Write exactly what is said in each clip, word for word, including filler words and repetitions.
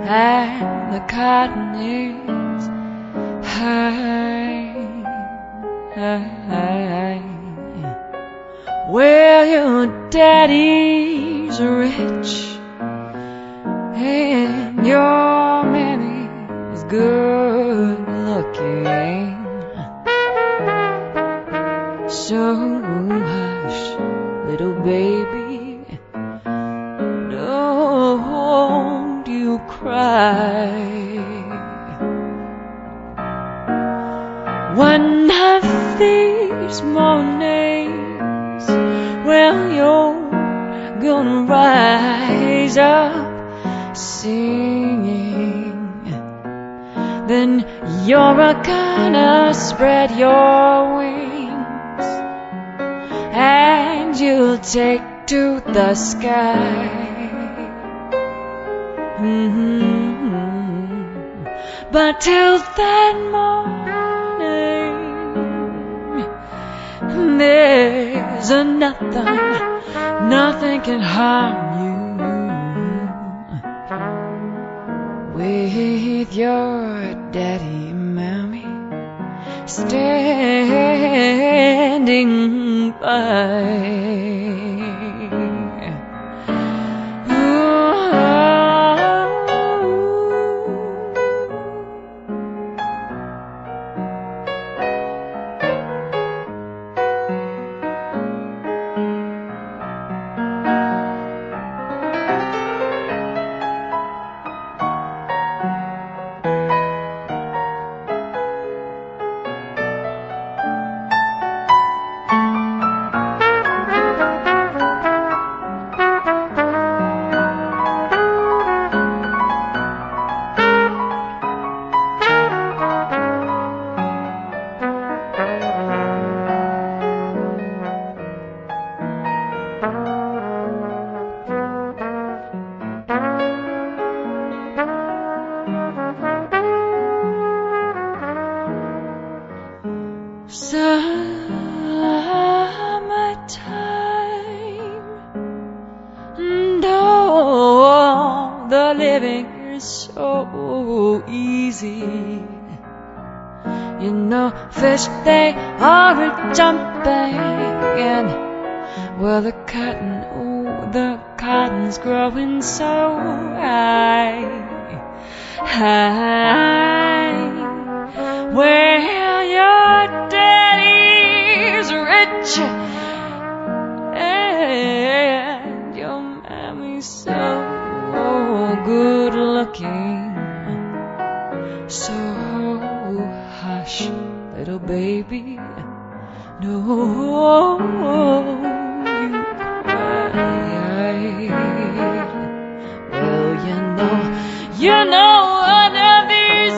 and the cotton is high, high. Well, your daddy's rich and your mammy's good looking. So hush, little baby, don't you cry. One of these mornings, well, you're gonna rise up singing. Then you're gonna spread your wings and you'll take to the sky. Mm-hmm. But till that morning, there's a nothing, nothing can harm you. With your daddy and mommy standing by. Summertime, and oh, the living is so easy. You know, fish, they are jumping, and well, the cotton, oh, the cotton's growing so high, high. Well, your daddy's rich and your mommy's so good looking. So hush, little baby, no you cry. Well, you know, you know one of these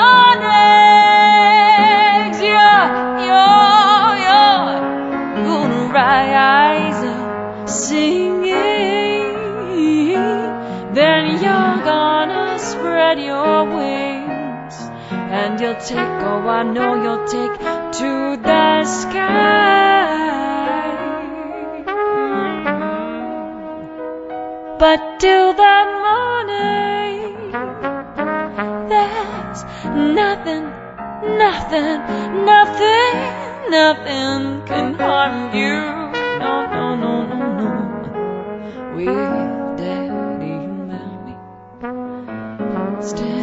mornings you're, you're, you're gonna rise up singing. Then you're gonna spread your wings and you'll take, oh, I know you'll take to the sky. Mm-hmm. But till that morning, there's nothing, nothing, nothing, nothing can harm you. No, no, no, no, no. With daddy and mommy, stay